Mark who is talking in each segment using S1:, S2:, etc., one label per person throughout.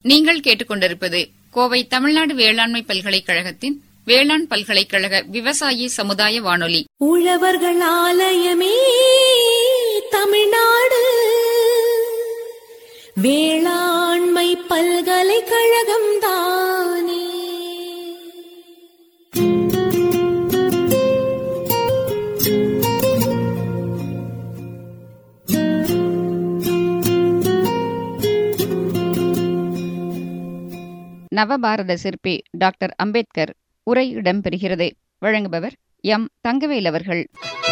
S1: நீங்கள் கேட்டுக்கொண்டிருப்பது கோவை தமிழ்நாடு வேளாண்மை பல்கலைக்கழகத்தின் வேளாண் பல்கலைக்கழக விவசாயி சமுதாய வானொலி.
S2: உழவர்கள் ஆலயமே தமிழ்நாடு வேளாண்மை பல்கலைக்கழகம் தானே.
S1: நவபாரத சிற்பி டாக்டர் அம்பேத்கர் உரை இடம்பெறுகிறது. வழங்குபவர் எம் தங்கவேல் அவர்கள்.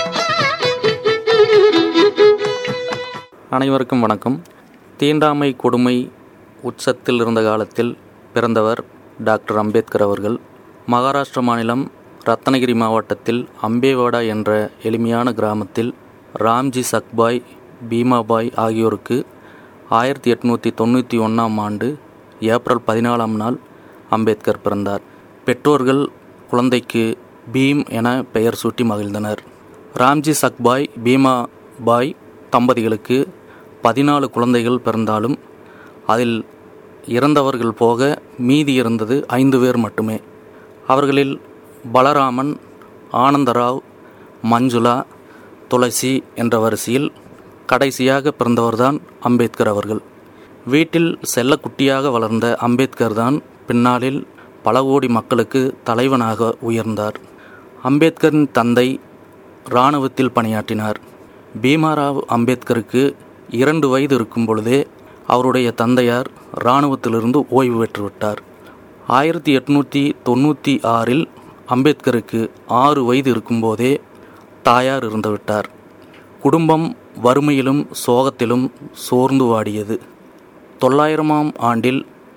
S3: அனைவருக்கும் வணக்கம். தீண்டாமை கொடுமை உச்சத்தில் இருந்த காலத்தில் பிறந்தவர் டாக்டர் அம்பேத்கர் அவர்கள். மகாராஷ்டிர மாநிலம் ரத்னகிரி மாவட்டத்தில் அம்பேவாடா என்ற எளிமையான கிராமத்தில் ராம்ஜி சக்பாய், பீமாபாய் ஆகியோருக்கு 1891 ஆண்டு ஏப்ரல் 14 நாள் அம்பேத்கர் பிறந்தார். பெற்றோர்கள் குழந்தைக்கு பீம் என பெயர் சூட்டி மகிழ்ந்தனர். ராம்ஜி சக்பாய், பீமாபாய் தம்பதிகளுக்கு 14 குழந்தைகள் பிறந்தாலும் அதில் இறந்தவர்கள் போக மீதி இருந்தது 5 பேர் மட்டுமே. அவர்களில் பலராமன், ஆனந்தராவ், மஞ்சுளா, துளசி என்ற வரிசையில் கடைசியாக பிறந்தவர்தான் அம்பேத்கர் அவர்கள். வீட்டில் செல்லக்குட்டியாக வளர்ந்த அம்பேத்கர் தான் பின்னாளில் பல கோடி மக்களுக்கு தலைவனாக உயர்ந்தார். அம்பேத்கரின் தந்தை இராணுவத்தில் பணியாற்றினார். பீமாராவ் அம்பேத்கருக்கு 2 வயது இருக்கும் பொழுதே அவருடைய தந்தையார் இராணுவத்திலிருந்து ஓய்வு பெற்றுவிட்டார். 1896 அம்பேத்கருக்கு 6 வயது இருக்கும்போதே தாயார் இறந்துவிட்டார். குடும்பம் வறுமையிலும் சோகத்திலும் சோர்ந்து வாடியது. 900ஆம் ஆண்டில்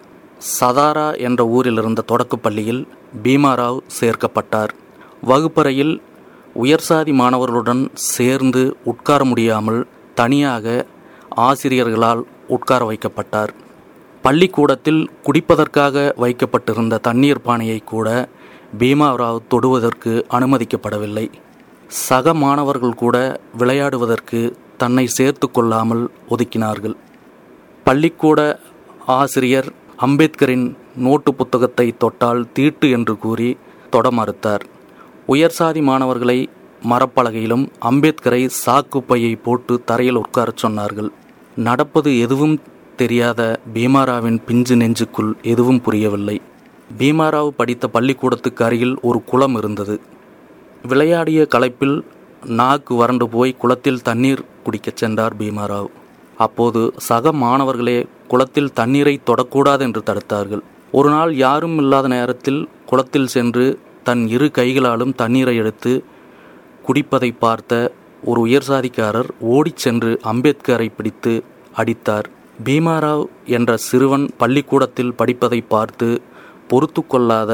S3: சதாரா என்ற ஊரில் இருந்த தொடக்கப் பள்ளியில் பீமாராவ் சேர்க்கப்பட்டார். வகுப்பறையில் உயர்சாதி மாணவர்களுடன் சேர்ந்து உட்கார முடியாமல் தனியாக ஆசிரியர்களால் உட்கார வைக்கப்பட்டார். பள்ளிக்கூடத்தில் குடிப்பதற்காக வைக்கப்பட்டிருந்த தண்ணீர் பானையை கூட பீமாராவ் தொடுவதற்கு அனுமதிக்கப்படவில்லை. சக மாணவர்கள் கூட விளையாடுவதற்கு தன்னை சேர்த்து கொள்ளாமல் ஒதுக்கினார்கள். பள்ளிக்கூட ஆசிரியர் அம்பேத்கரின் நோட்டு புத்தகத்தை தொட்டால் தீட்டு என்று கூறி தொட மறுத்தார். உயர்சாதி மாணவர்களை மரப்பலகையிலும் அம்பேத்கரை சாக்குப்பையை போட்டு தரையில் உட்காரச் சொன்னார்கள். நடப்பது எதுவும் தெரியாத பீமாராவின் பிஞ்சு நெஞ்சுக்குள் எதுவும் புரியவில்லை. பீமாராவ் படித்த பள்ளிக்கூடத்துக்கு அருகில் ஒரு குளம் இருந்தது. விளையாடிய களைப்பில் நாக்கு வறண்டு போய் குளத்தில் தண்ணீர் குடிக்கச் சென்றார் பீமாராவ். அப்போது சக மாணவர்களே குளத்தில் தண்ணீரை தொடக்கூடாது என்று தடுத்தார்கள். ஒரு நாள் யாரும் இல்லாத நேரத்தில் குளத்தில் சென்று தன் 2 கைகளாலும் தண்ணீரை எடுத்து குடிப்பதை பார்த்த ஒரு உயர்சாதிக்காரர் ஓடிச் சென்று அம்பேத்கரை பிடித்து அடித்தார். பீமாராவ் என்ற சிறுவன் பள்ளிக்கூடத்தில் படிப்பதை பார்த்து பொறுத்து கொள்ளாத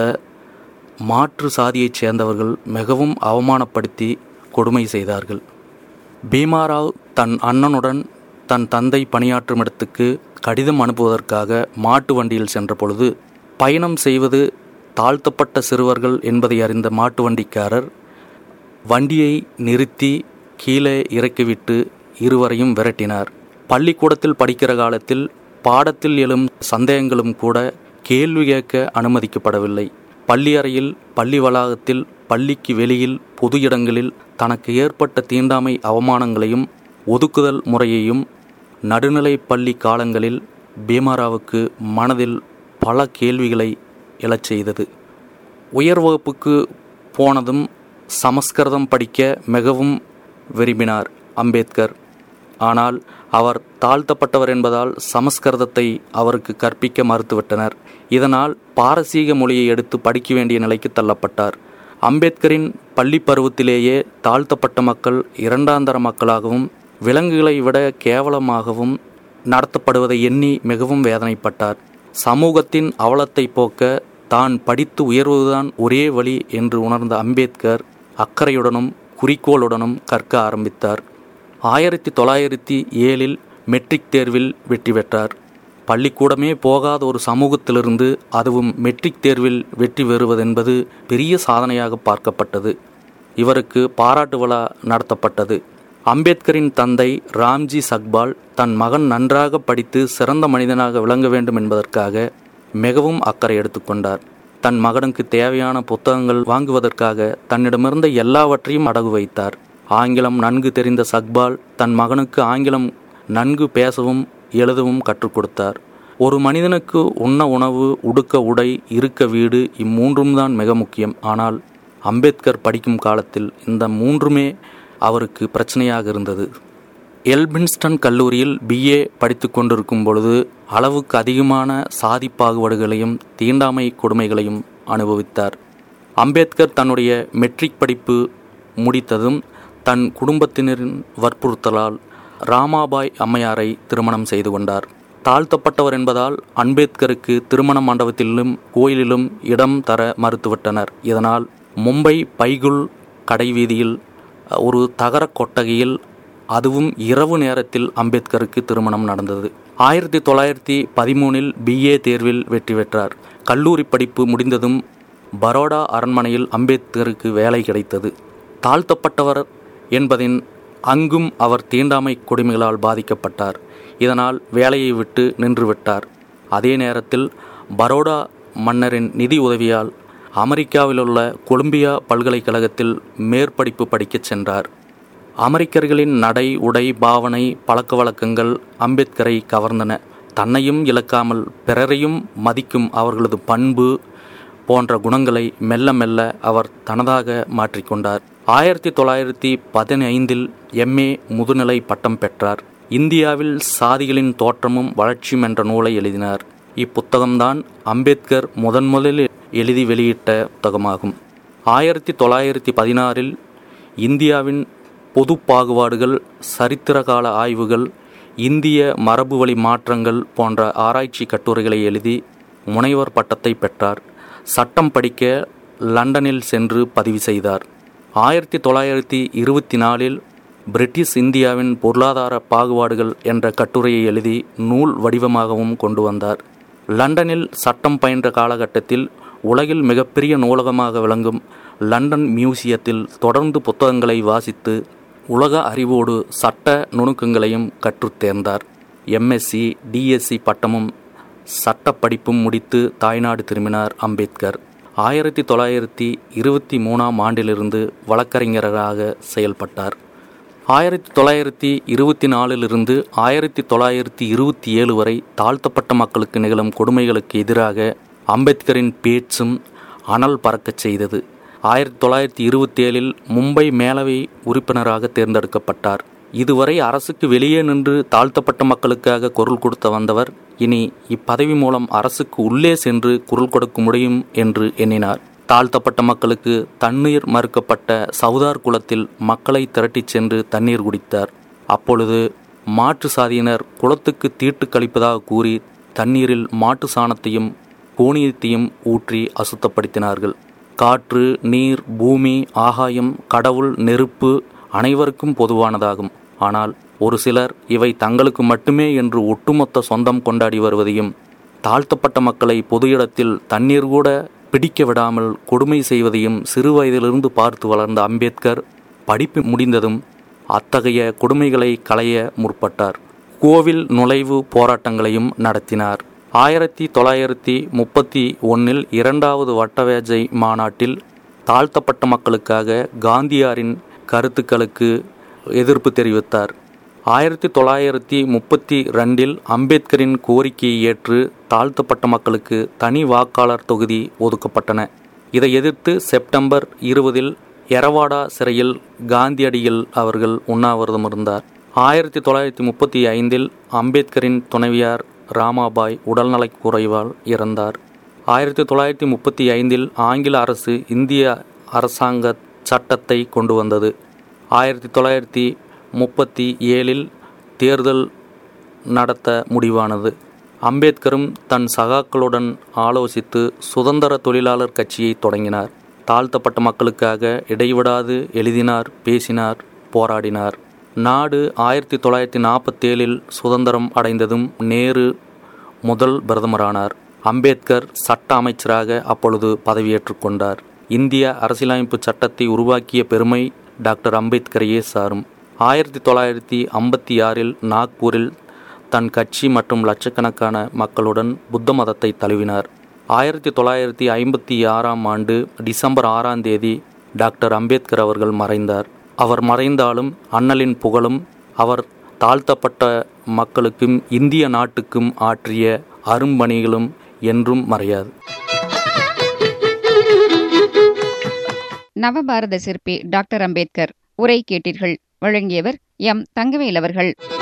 S3: மாற்று சாதியைச் சேர்ந்தவர்கள் மிகவும் அவமானப்படுத்தி கொடுமை செய்தார்கள். பீமாராவ் தன் அண்ணனுடன் தன் தந்தை பணியாற்றும் இடத்துக்கு கடிதம் அனுப்புவதற்காக மாட்டு வண்டியில் சென்ற பொழுது பயணம் செய்வது தாழ்த்தப்பட்ட சிறுவர்கள் என்பதை அறிந்த மாட்டு வண்டிக்காரர் வண்டியை நிறுத்தி கீழே இறக்கிவிட்டு இருவரையும் விரட்டினார். பள்ளிக்கூடத்தில் படிக்கிற காலத்தில் பாடத்தில் எழும் சந்தேகங்களும் கூட கேள்வி கேட்க அனுமதிக்கப்படவில்லை. பள்ளி அறையில், பள்ளி வளாகத்தில், பள்ளிக்கு வெளியில், பொது இடங்களில் தனக்கு ஏற்பட்ட தீண்டாமை அவமானங்களையும் ஒதுக்குதல் முறையையும் நடுநிலை பள்ளி காலங்களில் பீமாராவுக்கு மனதில் பல கேள்விகளை எழச் செய்தது. உயர் வகுப்புக்கு போனதும் சமஸ்கிருதம் படிக்க மிகவும் விரும்பினார் அம்பேத்கர். ஆனால் அவர் தாழ்த்தப்பட்டவர் என்பதால் சமஸ்கிருதத்தை அவருக்கு கற்பிக்க மறுத்துவிட்டனர். இதனால் பாரசீக மொழியை எடுத்து படிக்க வேண்டிய நிலைக்கு தள்ளப்பட்டார். அம்பேத்கரின் பள்ளி பருவத்திலேயே தாழ்த்தப்பட்ட மக்கள் இரண்டாந்தர மக்களாகவும் விலங்குகளை விட கேவலமாகவும் நடத்தப்படுவதை எண்ணி மிகவும் வேதனைப்பட்டார். சமூகத்தின் அவலத்தை போக்க தான் படித்து உயர்வதுதான் ஒரே வழி என்று உணர்ந்த அம்பேத்கர் அக்கறையுடனும் குறிக்கோளுடனும் கற்க ஆரம்பித்தார். 1907 மெட்ரிக் தேர்வில் வெற்றி பெற்றார். பள்ளிக்கூடமே போகாத ஒரு சமூகத்திலிருந்து அதுவும் மெட்ரிக் தேர்வில் வெற்றி பெறுவதென்பது பெரிய சாதனையாக பார்க்கப்பட்டது. இவருக்கு பாராட்டு விழா நடத்தப்பட்டது. அம்பேத்கரின் தந்தை ராம்ஜி சக்பால் தன் மகன் நன்றாக படித்து சிறந்த மனிதனாக விளங்க வேண்டும் என்பதற்காக மிகவும் அக்கறை எடுத்துக்கொண்டார். தன் மகனுக்கு தேவையான புத்தகங்கள் வாங்குவதற்காக தன்னிடமிருந்த எல்லாவற்றையும் அடகு வைத்தார். ஆங்கிலம் நன்கு தெரிந்த சக்பால் தன் மகனுக்கு ஆங்கிலம் நன்கு பேசவும் எழுதவும் கற்றுக் கொடுத்தார். ஒரு மனிதனுக்கு உண்ண உணவு, உடுக்க உடை, இருக்க வீடு, இம்மூன்றும் தான் மிக முக்கியம். ஆனால் அம்பேத்கர் படிக்கும் காலத்தில் இந்த மூன்றுமே அவருக்கு பிரச்சனையாக இருந்தது. எல்பின்ஸ்டன் கல்லூரியில் BA படித்து கொண்டிருக்கும் பொழுது அளவுக்கு அதிகமான சாதி பாகுபாடுகளையும் தீண்டாமை கொடுமைகளையும் அனுபவித்தார். அம்பேத்கர் தன்னுடைய மெட்ரிக் படிப்பு முடித்ததும் தன் குடும்பத்தினரின் வற்புறுத்தலால் ராமாபாய் அம்மையாரை திருமணம் செய்து கொண்டார். தாழ்த்தப்பட்டவர் என்பதால் அம்பேத்கருக்கு திருமண மண்டபத்திலும் கோயிலிலும் இடம் தர மறுத்துவிட்டனர். இதனால் மும்பை பைகுல் கடைவீதியில் ஒரு தகர கொட்டகையில், அதுவும் இரவு நேரத்தில் அம்பேத்கருக்கு திருமணம் நடந்தது. 1913 BA தேர்வில் வெற்றி பெற்றார். கல்லூரி படிப்பு முடிந்ததும் பரோடா அரண்மனையில் அம்பேத்கருக்கு வேலை கிடைத்தது. தாழ்த்தப்பட்டவர் என்பதின் அங்கும் அவர் தீண்டாமை கொடுமைகளால் பாதிக்கப்பட்டார். இதனால் வேலையை விட்டு நின்றுவிட்டார். அதே நேரத்தில் பரோடா மன்னரின் நிதி உதவியால் அமெரிக்காவிலுள்ள கொலம்பியா பல்கலைக்கழகத்தில் மேற்படிப்பு படிக்கச் சென்றார். அமெரிக்கர்களின் நடை, உடை, பாவனை, பழக்க வழக்கங்கள் அம்பேத்கரை கவர்ந்தன. தன்னையும் இழக்காமல் பிறரையும் மதிக்கும் அவர்களது பண்பு போன்ற குணங்களை மெல்ல மெல்ல அவர் தனதாக மாற்றிக்கொண்டார். 1915 MA முதுநிலை பட்டம் பெற்றார். இந்தியாவில் சாதிகளின் தோற்றமும் வளர்ச்சியும் என்ற நூலை எழுதினார். இப்புத்தகம்தான் அம்பேத்கர் முதலில் எழுதி வெளியிட்ட புத்தகமாகும். 1916 இந்தியாவின் பொது பாகுபாடுகள், சரித்திரகால ஆய்வுகள், இந்திய மரபுவழி மாற்றங்கள் போன்ற ஆராய்ச்சி கட்டுரைகளை எழுதி முனைவர் பட்டத்தை பெற்றார். சட்டம் படிக்க லண்டனில் சென்று பதிவு செய்தார். 1924 பிரிட்டிஷ் இந்தியாவின் பொருளாதார பாகுபாடுகள் என்ற கட்டுரையை எழுதி நூல் வடிவமாகவும் கொண்டு வந்தார். லண்டனில் சட்டம் பயின்ற காலகட்டத்தில் உலகில் மிகப்பெரிய நூலகமாக விளங்கும் லண்டன் மியூசியத்தில் தொடர்ந்து புத்தகங்களை வாசித்து உலக அறிவோடு சட்ட நுணுக்கங்களையும் கற்றுத் தேர்ந்தார். MSc, DSc பட்டமும் சட்ட படிப்பும் முடித்து தாய்நாடு திரும்பினார் அம்பேத்கர். 1923 ஆண்டிலிருந்து வழக்கறிஞராக செயல்பட்டார். 1924 1927 வரை தாழ்த்தப்பட்ட மக்களுக்கு நிகழும் கொடுமைகளுக்கு எதிராக அம்பேத்கரின் பேச்சும் அனல் பறக்கச் செய்தது. 1927 மும்பை மேலவை உறுப்பினராக தேர்ந்தெடுக்கப்பட்டார். இதுவரை அரசுக்கு வெளியே நின்று தாழ்த்தப்பட்ட மக்களுக்காக குரல் கொடுத்து வந்தவர் இனி இப்பதவி மூலம் அரசுக்கு உள்ளே சென்று குரல் கொடுக்க முடியும் என்று எண்ணினார். தாழ்த்தப்பட்ட மக்களுக்கு தண்ணீர் மறுக்கப்பட்ட சவுதார் குளத்தில் மக்களை திரட்டிச் சென்று தண்ணீர் குடித்தார். அப்பொழுது மாற்று சாதியினர் குளத்துக்கு தீட்டு கழிப்பதாக கூறி தண்ணீரில் மாட்டு சாணத்தையும் கோணியத்தையும் ஊற்றி அசுத்தப்படுத்தினார்கள். காற்று, நீர், பூமி, ஆகாயம், கடவுள், நெருப்பு அனைவருக்கும் பொதுவானதாகும். ஆனால் ஒரு சிலர் இவை தங்களுக்கு மட்டுமே என்று ஒட்டுமொத்த சொந்தம் கொண்டாடி வருவதையும், தாழ்த்தப்பட்ட மக்களை பொது இடத்தில் தண்ணீர் கூட பிடிக்க விடாமல் கொடுமை செய்வதையும் சிறு வயதிலிருந்து பார்த்து வளர்ந்த அம்பேத்கர் படிப்பு முடிந்ததும் அத்தகைய கொடுமைகளை களைய முற்பட்டார். கோவில் நுழைவு போராட்டங்களையும் நடத்தினார். 1931 2வது வட்டமேஜை மாநாட்டில் தாழ்த்தப்பட்ட மக்களுக்காக காந்தியாரின் கருத்துக்களுக்கு எதிர்ப்பு தெரிவித்தார். 1932 அம்பேத்கரின் கோரிக்கையை ஏற்று தாழ்த்தப்பட்ட மக்களுக்கு தனி வாக்காளர் தொகுதி ஒதுக்கப்பட்டன. இதை எதிர்த்து செப்டம்பர் 20 எரவாடா சிறையில் காந்தியடிகள் அவர்கள் உண்ணாவிரதம் இருந்தார். 1935 அம்பேத்கரின் துணைவியார் ராமாபாய் உடல்நலக் குறைவால் இறந்தார். 1935 ஆங்கில அரசு இந்திய அரசாங்க சட்டத்தை கொண்டு வந்தது. 1937 தேர்தல் நடத்த முடிவானது. அம்பேத்கரும் தன் சகாக்களுடன் ஆலோசித்து சுதந்திர தொழிலாளர் கட்சியை தொடங்கினார். தாழ்த்தப்பட்ட மக்களுக்காக இடைவிடாது எழுதினார், பேசினார், போராடினார். நாடு 1947 சுதந்திரம் அடைந்ததும் நேரு முதல் பிரதமரானார். அம்பேத்கர் சட்ட அமைச்சராக அப்பொழுது பதவியேற்றுக் கொண்டார். இந்திய அரசியலமைப்பு சட்டத்தை உருவாக்கிய பெருமை டாக்டர் அம்பேத்கரையே சாரும். 1956 நாக்பூரில் தன் கட்சி மற்றும் லட்சக்கணக்கான மக்களுடன் புத்த மதத்தை தழுவினார். 1956 டிசம்பர் 6 டாக்டர் அம்பேத்கர் அவர்கள் மறைந்தார். அவர் மறைந்தாலும் அண்ணலின் புகழும் அவர் தாழ்த்தப்பட்ட மக்களுக்கும் இந்திய நாட்டுக்கும் ஆற்றிய அரும்பணிகளும் என்றும் மறையாது.
S1: நவபாரத சிற்பி டாக்டர் அம்பேத்கர் உரை கேட்டீர்கள். வழங்கியவர் எம். தங்கவேல் அவர்கள்.